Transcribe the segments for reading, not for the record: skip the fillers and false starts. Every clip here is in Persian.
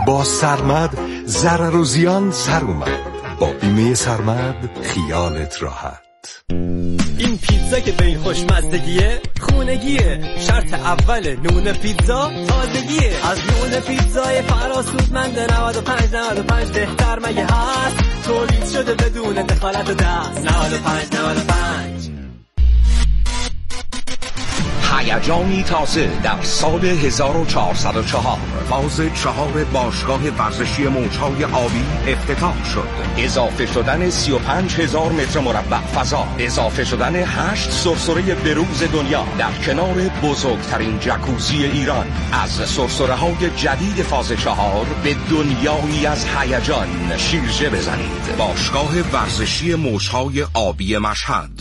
با سرمد ضرر و زیان سر اومد. با بیمه سرمد خیالت راحت. این پیتزا که به این خوشمزدگیه خونگیه. شرط اول نون پیتزا تازگیه. از نون پیتزای فراسودمند 95 بهتر مگه هست؟ تولید شده بدون دخالت دست. 95 هیجانی تازه در سال 1404 فاز 4 باشگاه ورزشی موج‌های آبی افتتاح شد. اضافه شدن 35,000 متر مربع فضا، اضافه شدن 8 سرسره بروز دنیا در کنار بزرگترین جکوزی ایران. از سرسره‌های جدید فاز 4 به دنیایی از هیجان شیرجه بزنید. باشگاه ورزشی موج‌های آبی مشهد.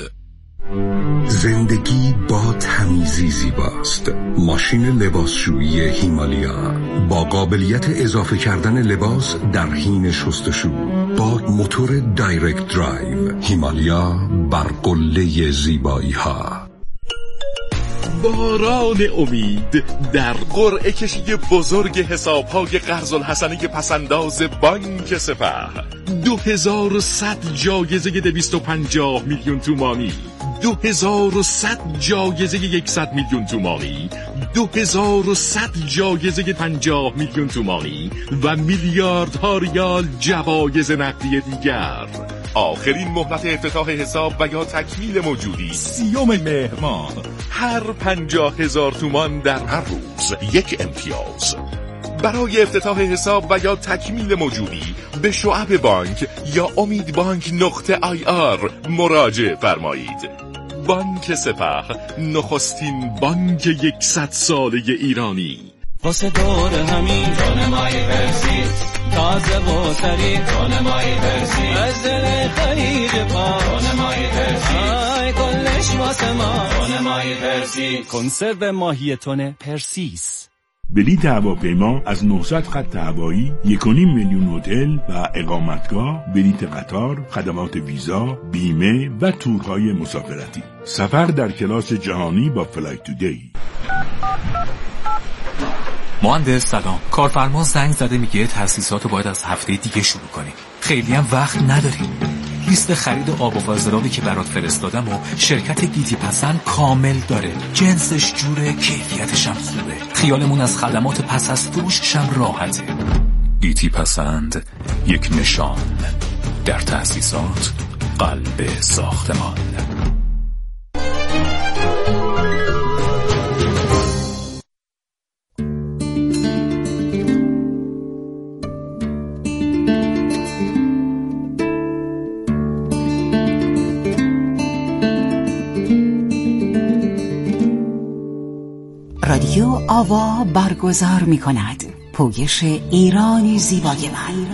زندگی با تمیزی زیباست. ماشین لباسشویی هیمالیا با قابلیت اضافه کردن لباس در حین شستشو با موتور دایرکت درایو. هیمالیا بر قله زیبایی ها. باران امید در قرعه کشی بزرگ حساب‌های قرض الحسنه پسنداز بانک سپه. 2100 جایزه 250 میلیون تومانی، 2100 جایزه 100 میلیون تومانی، 2100 جایزه 50 میلیون تومانی و میلیاردها ریال جوایز نقدی دیگر. آخرین مهلت افتتاح حساب و یا تکمیل موجودی 30 مهر ماه. هر 50,000 تومان در هر روز یک امتیاز. برای افتتاح حساب و یا تکمیل موجودی به شعب بانک یا امیدبانک.ir مراجعه فرمایید. بانک سپه، نخستین بانک 100 ساله ایرانی. واسه دور همین دونمای پرسیس تازه و سریع دونمای پرسیس از دل خیلی پا دونمای پرسیس آی کلش واسه ما دونمای پرسیس. کنسرو ماهی تون پرسیس. بلیط هواپیما از 900 خط هوایی، 1.5 میلیون هتل و اقامتگاه، بلیط قطار، خدمات ویزا، بیمه و تورهای مسافرتی. سفر در کلاس جهانی با فلایت تودی. مهندس سلام. کارفرما زنگ زده میگه تاسیساتو باید از هفته دیگه شروع کنیم. خیلی هم وقت نداریم. لیست خرید آب و فاضلابی که برات فرستادم و شرکت گیتی پسند کامل داره. جنسش جوره، کیفیتش هم خوبه. خیالمون از خدمات پس از فروشش هم راحته. گیتی پسند، یک نشان در تاسیسات قلب ساختمان. رادیو آوا برگزار می کند پویش ایران زیبای من.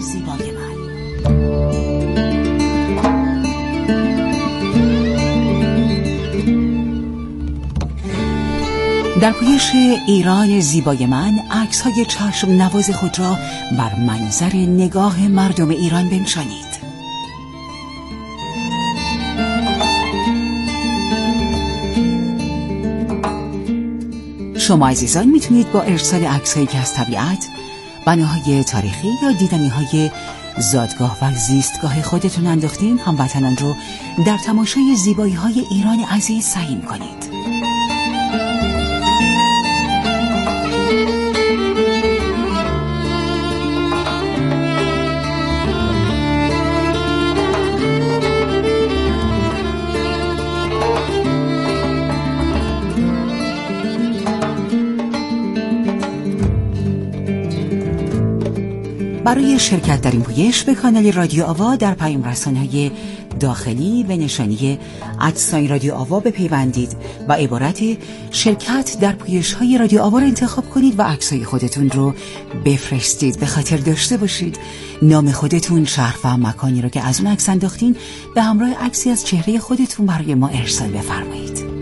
در پویش ایران زیبای من عکس‌های چشم نواز خود را بر منظر نگاه مردم ایران بنشانید. شما عزیزان میتونید با ارسال عکس‌هایی که از طبیعت، بناهای تاریخی یا دیدنی‌های زادگاه و زیستگاه خودتون انداختین هموطنان رو در تماشای زیبایی‌های ایران عزیز سهیم کنید. برای شرکت در این پویش به کانال رادیو آوا در پیام رسانه‌های داخلی به نشانی @رادیو آوا بپیوندید و عبارت شرکت در پویش‌های رادیو آوا را انتخاب کنید و عکسای خودتون رو بفرستید. به خاطر داشته باشید نام خودتون، شهر و مکانی رو که از اون عکس انداختین به همراه عکسی از چهره خودتون برای ما ارسال بفرمایید.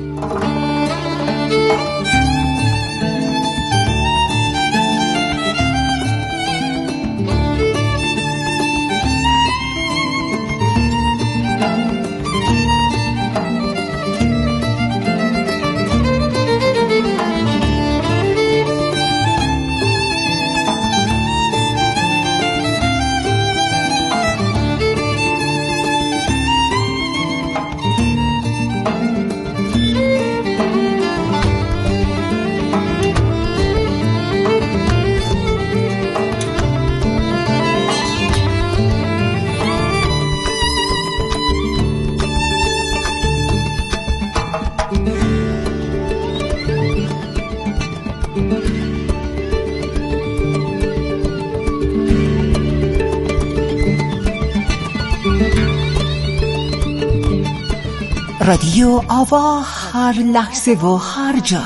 رادیو آوا، هر لحظه و هر جا.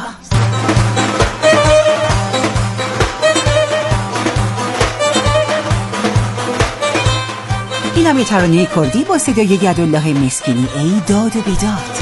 این هم ترانه کردی با صدای یدالله مسکینی، ای داد و بیداد.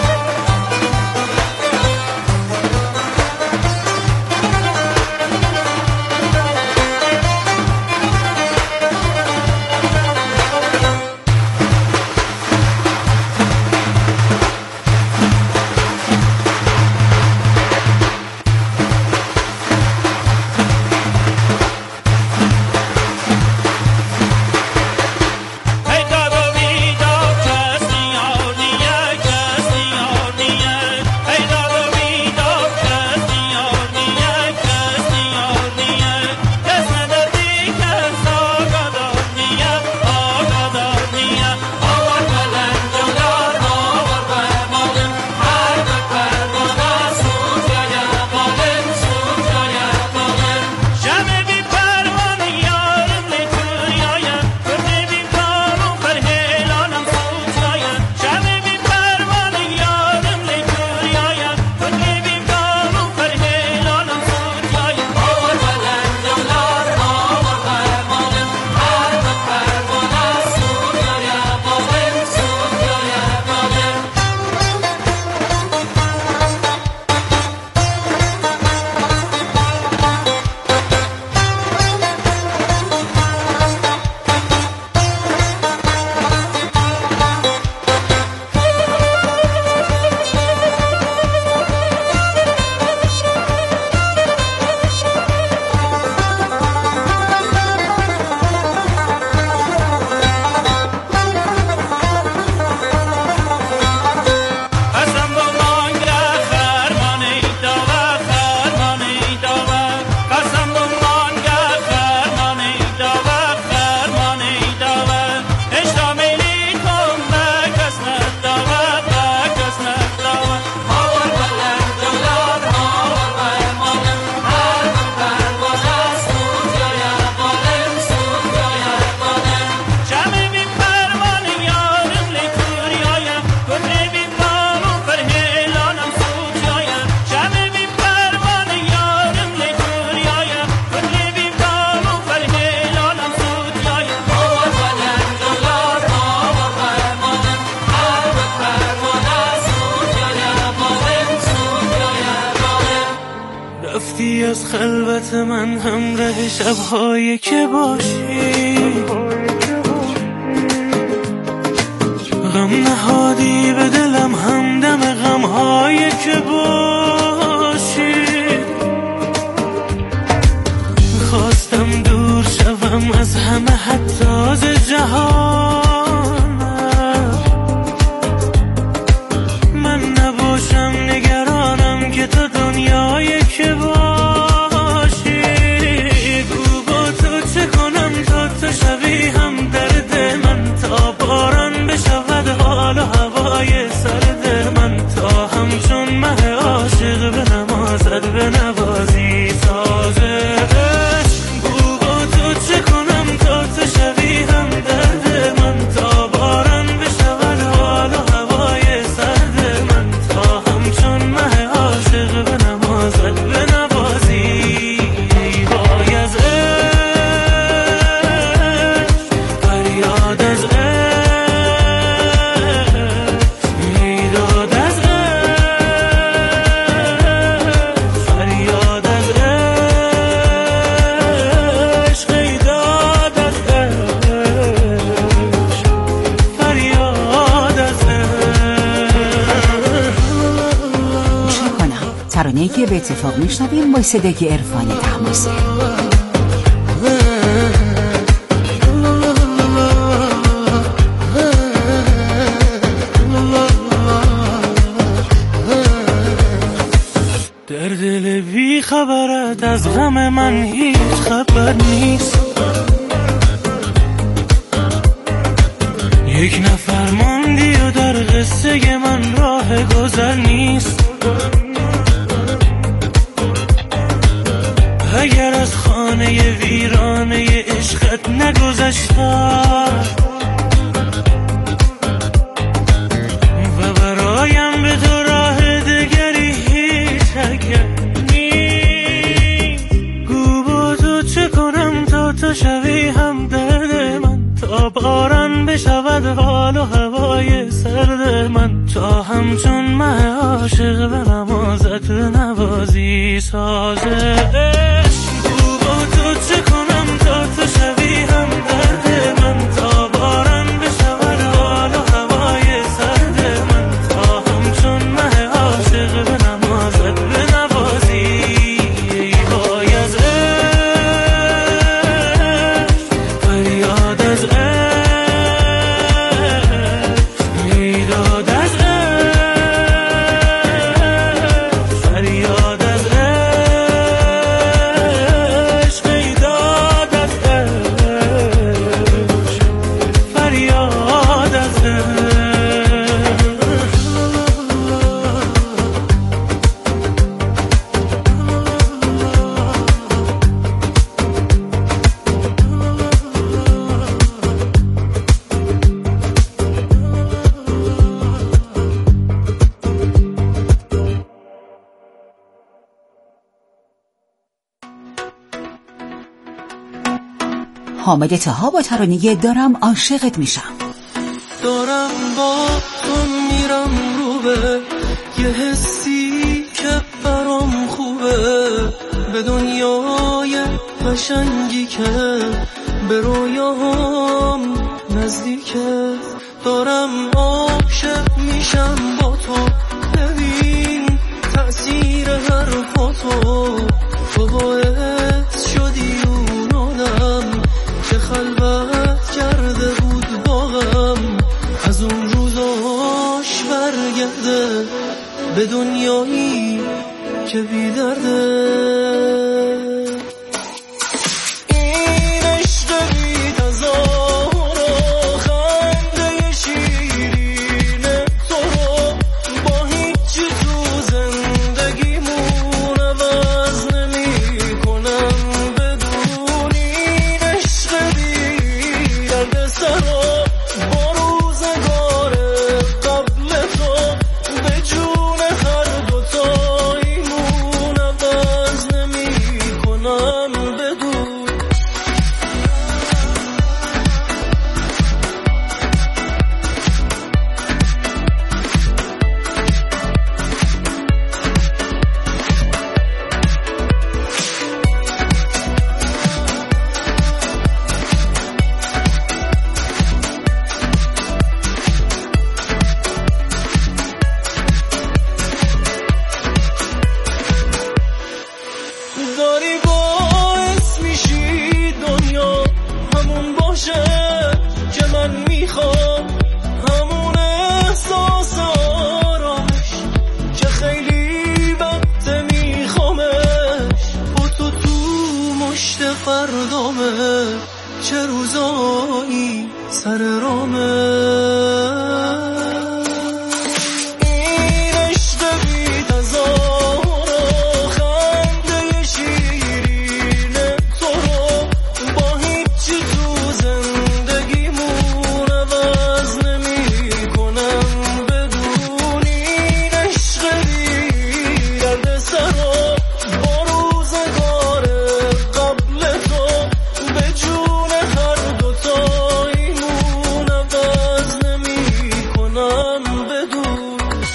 از خلوت من همراه شب‌هایی که باشی، غم نهادی به دلم همدم غم‌هایی که باشی. خواستم دور شوم از همه حتی از جهان، من نباشم نگرانم که تو دنیایی که باشی. گو با تو چه کنم تا تو شوی هم درد من، تا باران بشود حال و هوای سرد من، تا همچون مه عاشق به نمازد به نوازی سازش. گو با تو چه کنم تا تو شوی هم درد من، تا باران بشود حال و هوای سرد من، تا همچون مه عاشق به نمازد به نوازی. وای از فریاد از میداد از فریاد از عشق، میداد از فریاد از چه کنم؟ ترانه‌ای که به اتفاق میشنویم با صدای عرفان طهماسب. در دل بی خبرت از غم من هیچ خبر نیست، یک نفر ماندی و در قصه من راه گذر نیست. اگر از خانه ویرانه عشقت نگذشتم و برای تو شوی هم درد من، تا باران بشود حال و هوای سرد من، تا همچون مه عاشق به نمازت نوازی سازه تو با تو چه کنم تا تو شوی هم درد من، تا باران بشود حال و هوای سرد من، تا همچون مه عاشق به نمازت بنوازی ای وای از فریاد از میداد از فریاد از عشق میداد از فریاد از حامد طها با ترانه دارم عاشقت میشم. دارم با تو میرم رو به یه حسی که برام خوبه، به دنیای قشنگی که به رویاهم نزدیکه. دارم عاشق میشم با تو، ببین تأثیر حرفاتو، تو باعث شدی اون آدم که خلوت کرده بود باغم، از اون روزاش برگرده به دنیایی که بی درده. این عشق بی تظاهر و خنده شیرین تو رو با هیچی تو زندگیمون عوض نمی کنم بدون. این عشق بی درد سر و با روزگار قبل تو به جون هر دوتاییمون عوض نمی کنم بدون. داری باعث میشی دنیا همون باشه که من میخوام، همون احساس آرامش که خیلی وقت میخوامش، با تو مشت فردامه چه روزایی سر رامه. این عشق بی تظاهر و خنده شیرین تو رو با هیچی تو زندگیمون عوض نمی کنم بدون. این عشق بی درد سر و با روزگار قبل تو به جون هر دوتاییمون عوض نمی کنم بدون.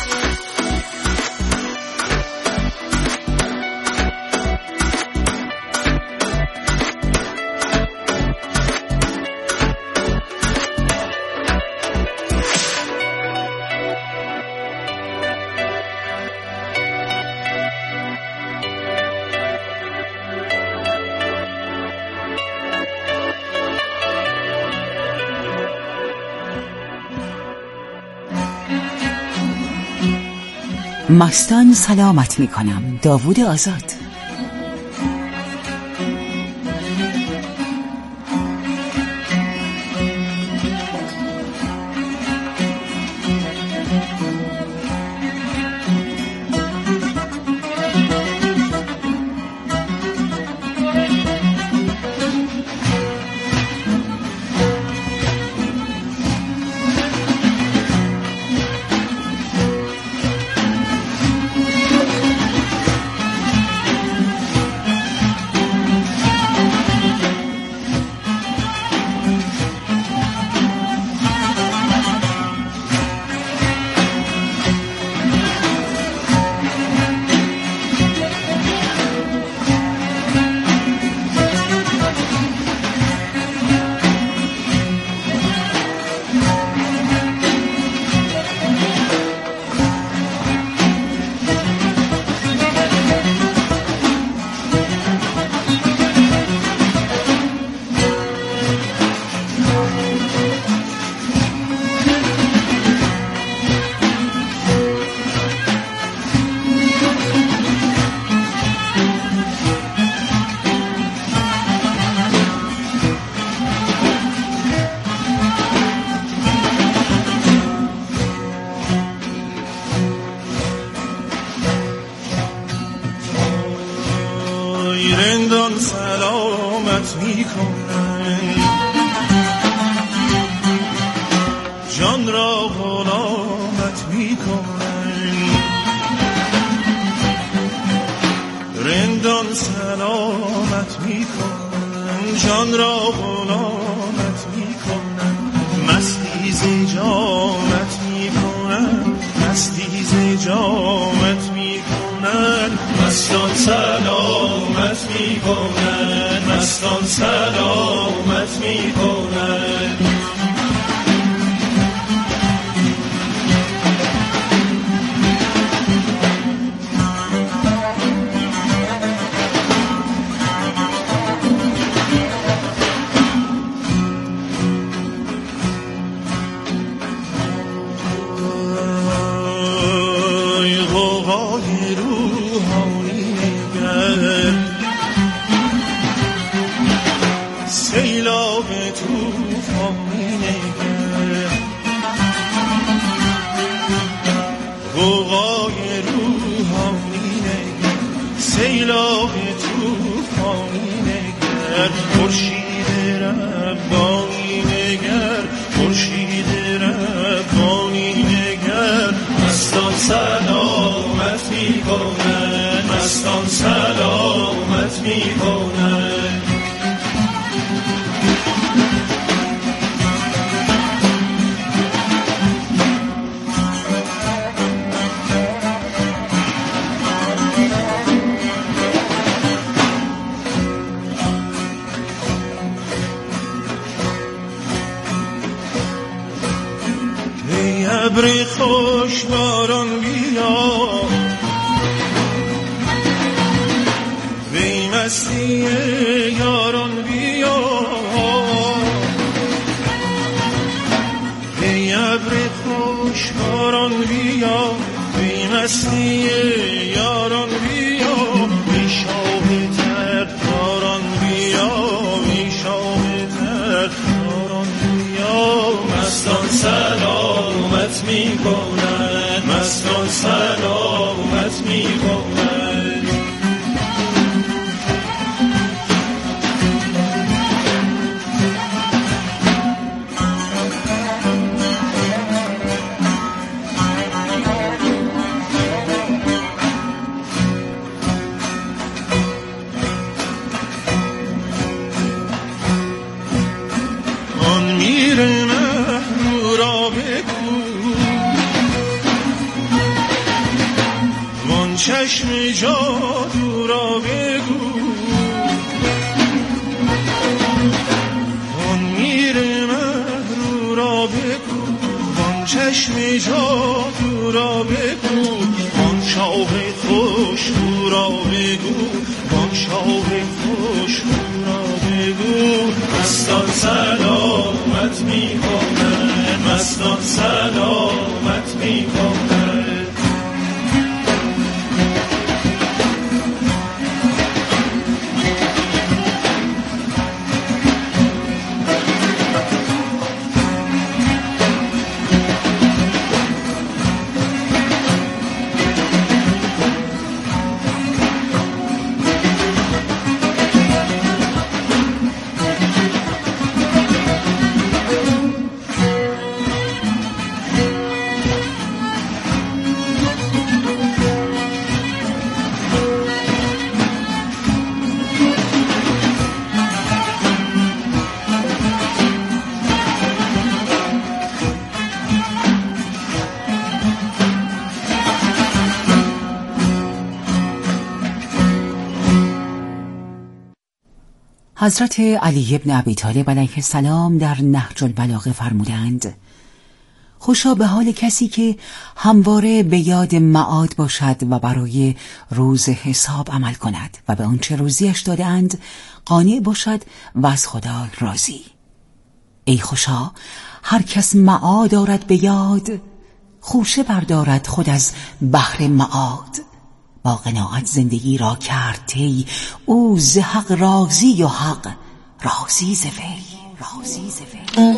مستان سلامت میکنم. داوود آزاد. سلامت میکنن، جان را غلامت میکنن، رندان سلامت میکنن، جان را غلامت میکنن، مستی ز جامت میکنن، مستی ز جامت میکنن، مستان سلامت میکنن، مستان سلامت میکنن. سیلاب توفانی نگر، خورشید ربانی نگر، خورشید ربانی نگر، مستان سلامت میکنن، مستان سلامت میکنن. ابر خوش باران بیا، وی مستی یاران بیا، وی ابر خوش باران بیا، وی مستی یاران بیا، وی شاه ترداران بیا، وی شاه ترداران بیا، مستان سلامت میکنن، مستان سلامت میکنن. آن میر مهنو را بگو، وان چشم جادو را بگو، وان میر مهنو را بگو، وان چشم جادو را بگو، وان شاه خوشبو را بگو، وان شاه خوشبو را بگو، مستان سلامت میکنن، مستان سلامت میکنن. حضرت علی بن ابی طالب علیه السلام در نهج البلاغه فرمودند: خوشا به حال کسی که همواره به یاد معاد باشد و برای روز حساب عمل کند و به آنچه روزیش دادند قانع باشد و از خدا راضی. ای خوشا هر کس معاد دارد به یاد، خوشه بردارد خود از بحر معاد. با قناعت زندگی را کرد طی، او ز حق راضی و حق راضی ز وی، راضی ز وی.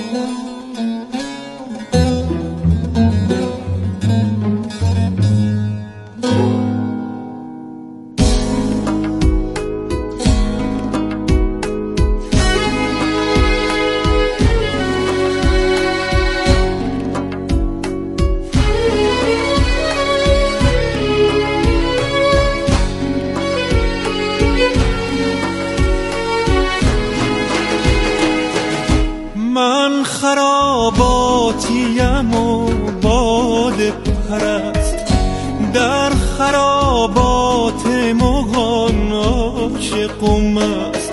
خراباتیم و باد پرست، در خرابات مغان عاشقم است.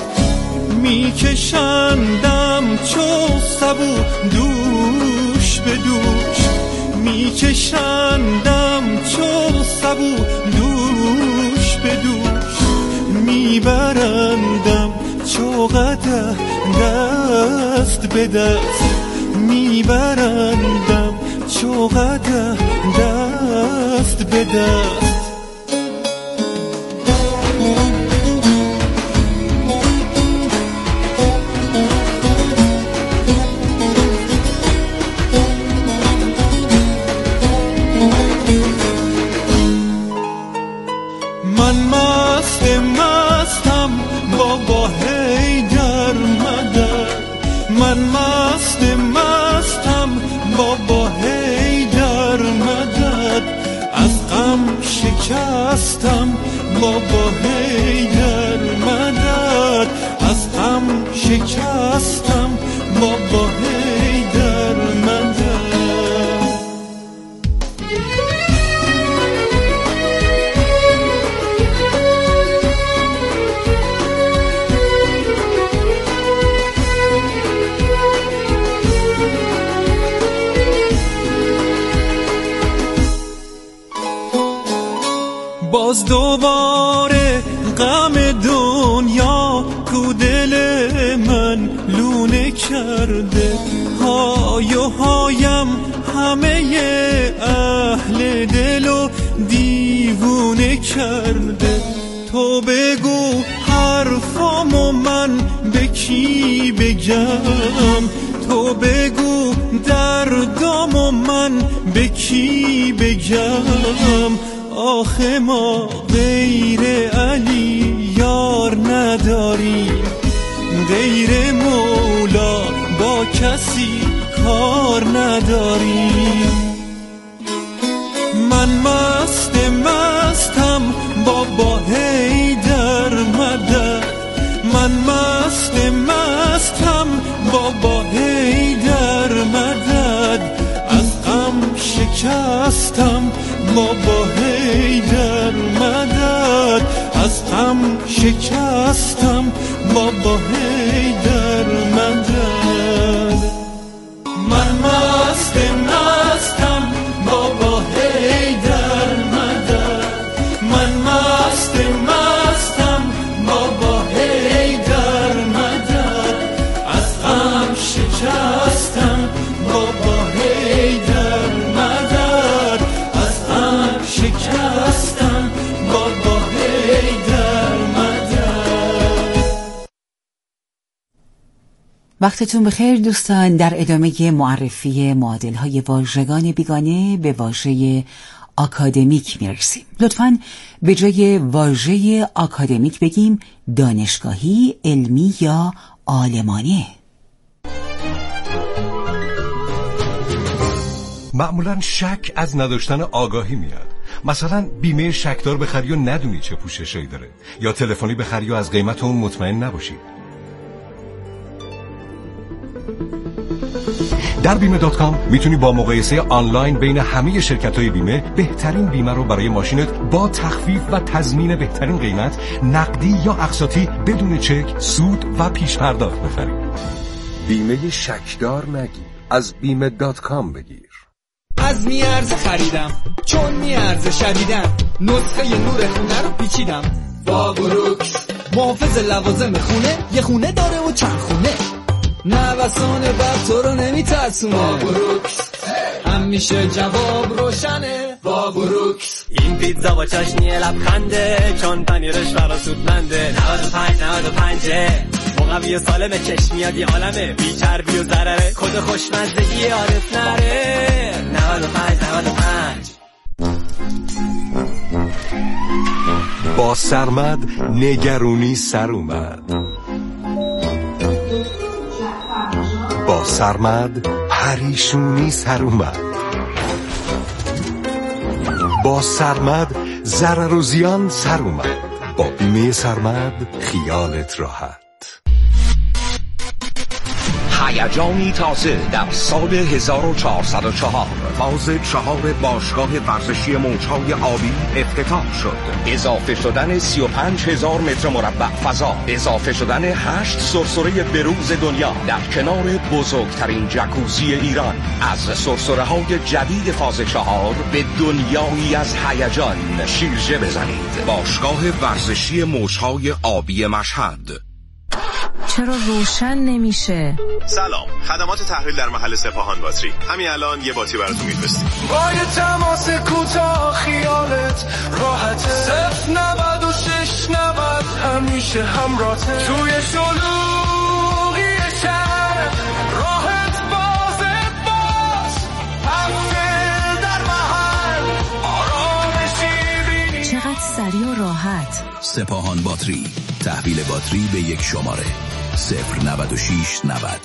میکشندم چو سبو دوش به دوش، میکشندم چو سبو دوش به دوش، میبرندم چو قدح دست به دست، میبرندم چو قدح دست به دست. من مستم بابا حیدر مدد، من مستم بابا حیدر مدد، از غم شکستم بابا حیدر مدد، از غم شکستم بابا حیدر مدد. باز دوباره غم دنیا تو دل من لونه کرده، های و هایم همه اهل دلو دیوونه کرده. تو بگو حرفامو من به کی بگم، تو بگو دردامو من به کی بگم. آخه ما غیر علی یار نداریم، غیر مولا با کسی کار نداریم. من مستم بابا حیدر مدد، من مستم بابا حیدر مدد، از غم شکستم بابا حیدر مدد، از غم شکستم بابا حیدر مدد. من مستم بابا حیدر مدد، من مستم بابا حیدر مدد، از غم شکستم بابا حیدر مدد، از غم شکستم بابا حیدر مدد. وقتتون بخیر دوستان. در ادامه معرفی معادل‌های واژگان بیگانه به واژه آکادمیک میرسیم. لطفاً به جای واژه آکادمیک بگیم دانشگاهی، علمی یا عالمانه. معمولاً شک از نداشتن آگاهی میاد. مثلا بیمه شکدار بخری و ندونی چه پوششایی داره، یا تلفنی بخری و از قیمت اون مطمئن نباشی. در بیمه.com میتونی با مقایسه آنلاین بین همه شرکت‌های بیمه بهترین بیمه رو برای ماشینت با تخفیف و تضمین بهترین قیمت، نقدی یا اقساطی، بدون چک، سود و پیش پرداخت بخری. بیمه شکدار نگیر، از بیمه.com بگیر. از میارزه خریدم چون میارزه شدیدم، نسخه نور خونه رو پیچیدم با بروکس. محافظ لوازم خونه یه خونه داره و چند خونه، نوسان بر تو رو نمیترسونه. با بروکس همیشه جواب روشنه. با بروکس این پیتزا با چاشنی لبخنده، چون پنیرش فراسودمنده. 95 مقوی و سالم، چشمیادی عالمه، بی چربی و ضرره، کد خوشمزدگی عارف نره. 95 با سرمد نگرونی سر اومد، با سرمد پریشونی سر اومد، با سرمد ضرر و زیان سر اومد. با بیمه سرمد خیالت راحت. هیجانی تازه در سال 1404 فاز 4 باشگاه ورزشی موجهای آبی افتتاح شد. اضافه شدن 35,000 متر مربع فضا، اضافه شدن 8 سرسره بروز دنیا در کنار بزرگترین جکوزی ایران. از سرسره‌های جدید فاز 4 به دنیایی از هیجان شیرجه بزنید. باشگاه ورزشی موجهای آبی مشهد. چرا روشن نمیشه؟ سلام، خدمات تحویل در محل سپاهان باتری. همین الان یه باتری براتون میفرستیم. با یه تماس کوتاه خیالت راحته. 09690 همیشه همراهته. توی شلوغی شهر راحت بازت باز. هفته در محل آرامشی بینی. چقدر سریع و راحت. سپاهان باتری، تحویل باتری به یک شماره 09690.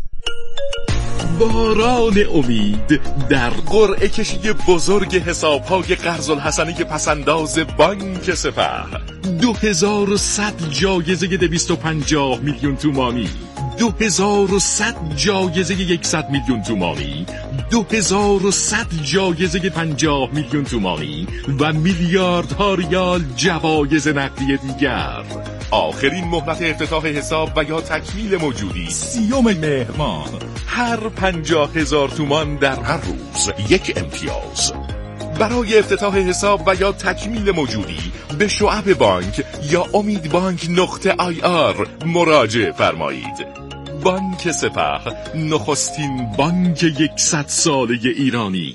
باران امید در قرعه کشی بزرگ حساب‌های قرض‌الحسنه پسنداز بانک سپه. 2100 جایزه 250 میلیون تومانی، 2100 جایزه 100 میلیون تومانی، 2100 جایزه 50 میلیون تومانی و میلیاردها ریال جوایز نقدی دیگر. آخرین مهلت افتتاح حساب و یا تکمیل موجودی 30 مهر ماه. هر 50,000 تومان در هر روز یک امتیاز. برای افتتاح حساب و یا تکمیل موجودی به شعب بانک یا امیدبانک.ir مراجعه فرمایید. بانک سپه، نخستین بانک 100 ساله ایرانی.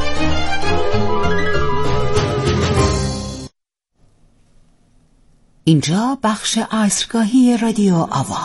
اینجا بخش عصرگاهی رادیو آوا.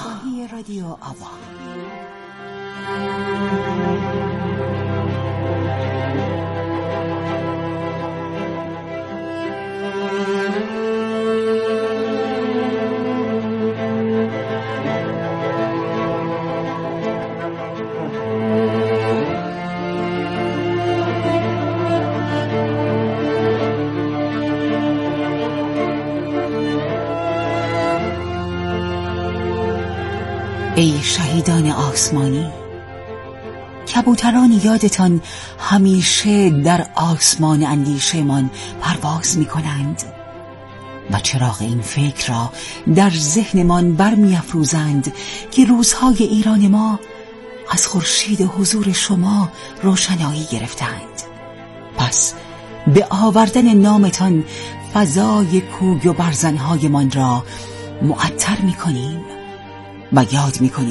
ای شهیدان آسمانی، کبوتران یادتان همیشه در آسمان اندیشه‌مان پرواز می کنند و چراغ این فکر را در ذهنمان برمی افروزند که روزهای ایران ما از خورشید حضور شما روشنایی گرفتند. پس به آوردن نامتان فضای کوی و برزنهای من را معطر می کنیم و یاد می کنیم